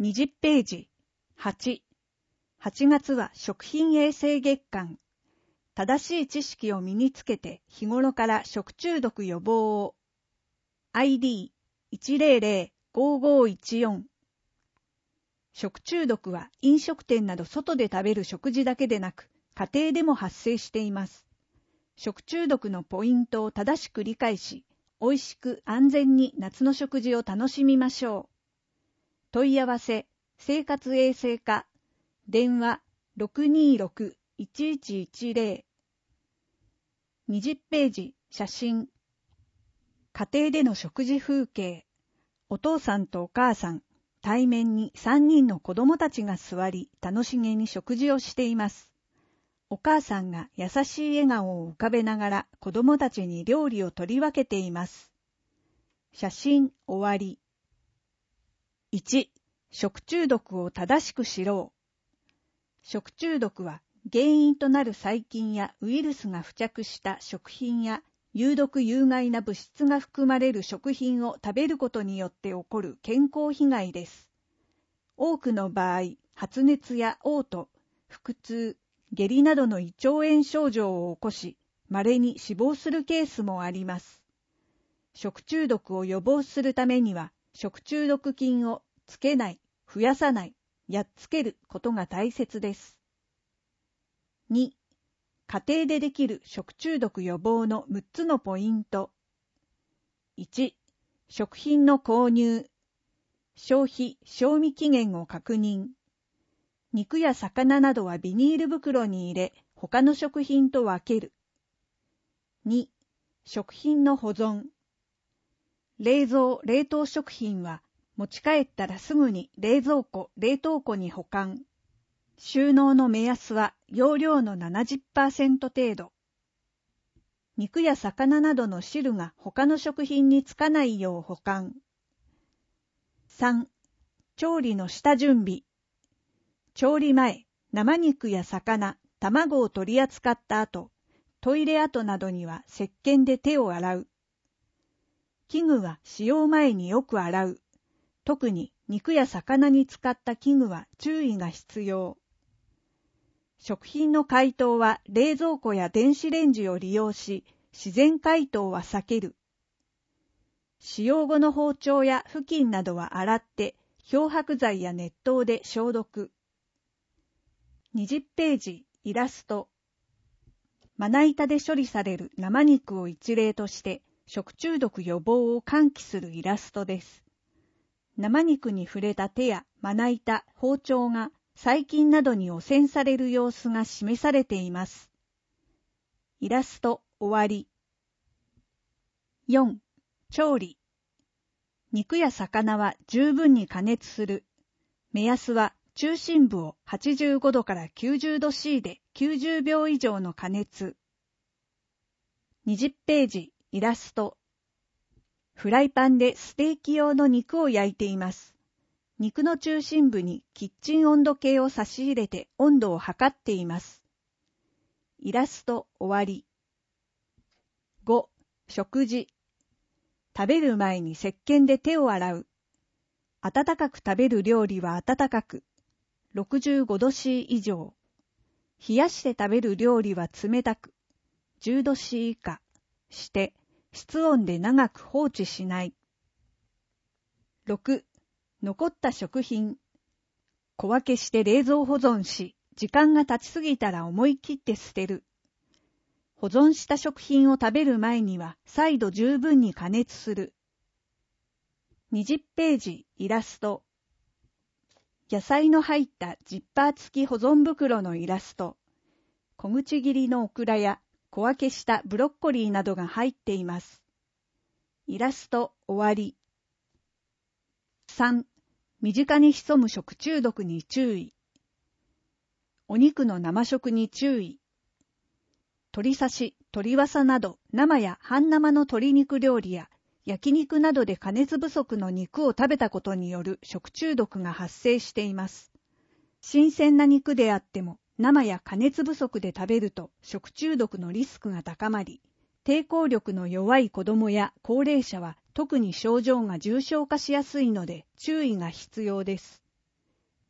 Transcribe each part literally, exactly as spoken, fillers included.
にじゅっページはち、はちがつは食品衛生月間。正しい知識を身につけて日頃から食中毒予防を。アイディーいちゼロゼロごごいちよん。食中毒は飲食店など外で食べる食事だけでなく、家庭でも発生しています。食中毒のポイントを正しく理解し、美味しく安全に夏の食事を楽しみましょう。問い合わせ、生活衛生課、電話 ろくにーろくいちいちいちゼロ。にじゅっページ写真。家庭での食事風景。お父さんとお母さん、対面にさんにんの子供たちが座り、楽しげに食事をしています。お母さんが優しい笑顔を浮かべながら子供たちに料理を取り分けています。写真終わり。いち、食中毒を正しく知ろう。食中毒は原因となる細菌やウイルスが付着した食品や有毒有害な物質が含まれる食品を食べることによって起こる健康被害です。多くの場合、発熱や嘔吐、腹痛、下痢などの胃腸炎症状を起こし、稀に死亡するケースもあります。食中毒を予防するためには、食中毒菌をつけない、増やさない、やっつけることが大切です。に、家庭でできる食中毒予防のむっつのポイント。いち、食品の購入。消費・賞味期限を確認。肉や魚などはビニール袋に入れ、他の食品と分ける。に、食品の保存。冷蔵・冷凍食品は持ち帰ったらすぐに冷蔵庫・冷凍庫に保管。収納の目安は容量の ななじゅっパーセント 程度。肉や魚などの汁が他の食品につかないよう保管。さん、調理の下準備。調理前、生肉や魚、卵を取り扱った後、トイレ跡などには石鹸で手を洗う。器具は使用前によく洗う。特に肉や魚に使った器具は注意が必要。食品の解凍は冷蔵庫や電子レンジを利用し、自然解凍は避ける。使用後の包丁や布巾などは洗って、漂白剤や熱湯で消毒。にじゅっページイラスト。まな板で処理される生肉を一例として、食中毒予防を喚起するイラストです。生肉に触れた手やまな板、包丁が細菌などに汚染される様子が示されています。イラスト終わり。よん、調理。肉や魚は十分に加熱する。目安は中心部をはちじゅうごどからきゅうじゅうど C できゅうじゅうびょう以上の加熱。にじゅっページイラスト。フライパンでステーキ用の肉を焼いています。肉の中心部にキッチン温度計を差し入れて温度を測っています。イラスト終わり。ご、食事。食べる前に石鹸で手を洗う。温かく食べる料理は温かく、ろくじゅうごど C 以上。冷やして食べる料理は冷たく、じゅうど C 以下して、室温で長く放置しない。ろく、残った食品。小分けして冷蔵保存し、時間が経ちすぎたら思い切って捨てる。保存した食品を食べる前には再度十分に加熱する。にじゅっページイラスト。野菜の入ったジッパー付き保存袋のイラスト。小口切りのオクラや小分けしたブロッコリーなどが入っています。イラスト終わり。さん、身近に潜む食中毒に注意。お肉の生食に注意。鶏刺し、鶏わさなど生や半生の鶏肉料理や焼肉などで加熱不足の肉を食べたことによる食中毒が発生しています。新鮮な肉であっても生や加熱不足で食べると食中毒のリスクが高まり、抵抗力の弱い子どもや高齢者は特に症状が重症化しやすいので注意が必要です。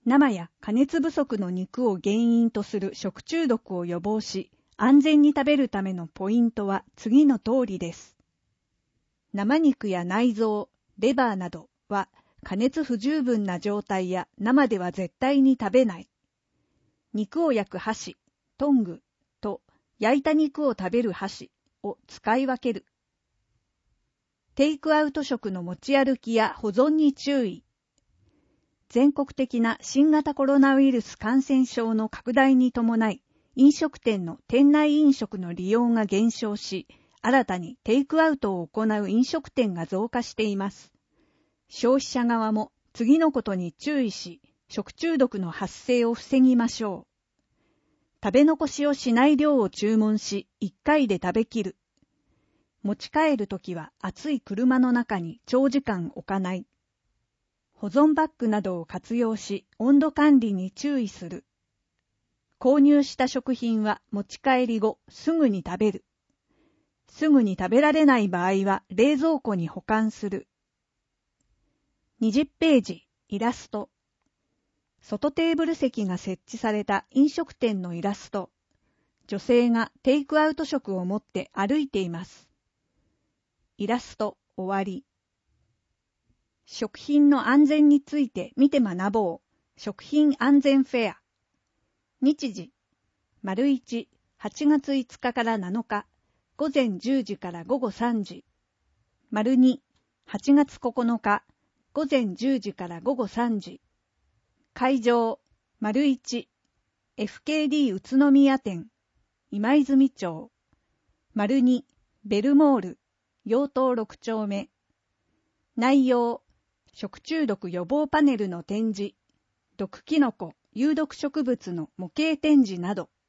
生や加熱不足の肉を原因とする食中毒を予防し、安全に食べるためのポイントは次の通りです。生肉や内臓、レバーなどは加熱不十分な状態や生では絶対に食べない。肉を焼く箸、トングと焼いた肉を食べる箸を使い分ける。テイクアウト食の持ち歩きや保存に注意。全国的な新型コロナウイルス感染症の拡大に伴い、飲食店の店内飲食の利用が減少し、新たにテイクアウトを行う飲食店が増加しています。消費者側も次のことに注意し、食中毒の発生を防ぎましょう。食べ残しをしない量を注文し、いっかいで食べきる。持ち帰るときは暑い車の中に長時間置かない。保存バッグなどを活用し、温度管理に注意する。購入した食品は持ち帰り後すぐに食べる。すぐに食べられない場合は冷蔵庫に保管する。にじゅっページ、イラスト。外テーブル席が設置された飲食店のイラスト。女性がテイクアウト食を持って歩いています。イラスト終わり。食品の安全について見て学ぼう。食品安全フェア。日時、丸いち、はちがついつかからなのか、午前じゅうじから午後さんじ。丸に、はちがつここのか、午前じゅうじから午後さんじ。会場、丸いち、エフケーディー 宇都宮店、今泉町。丸に、ベルモール、陽東ろく丁目。内容、食中毒予防パネルの展示、毒キノコ、有毒植物の模型展示など。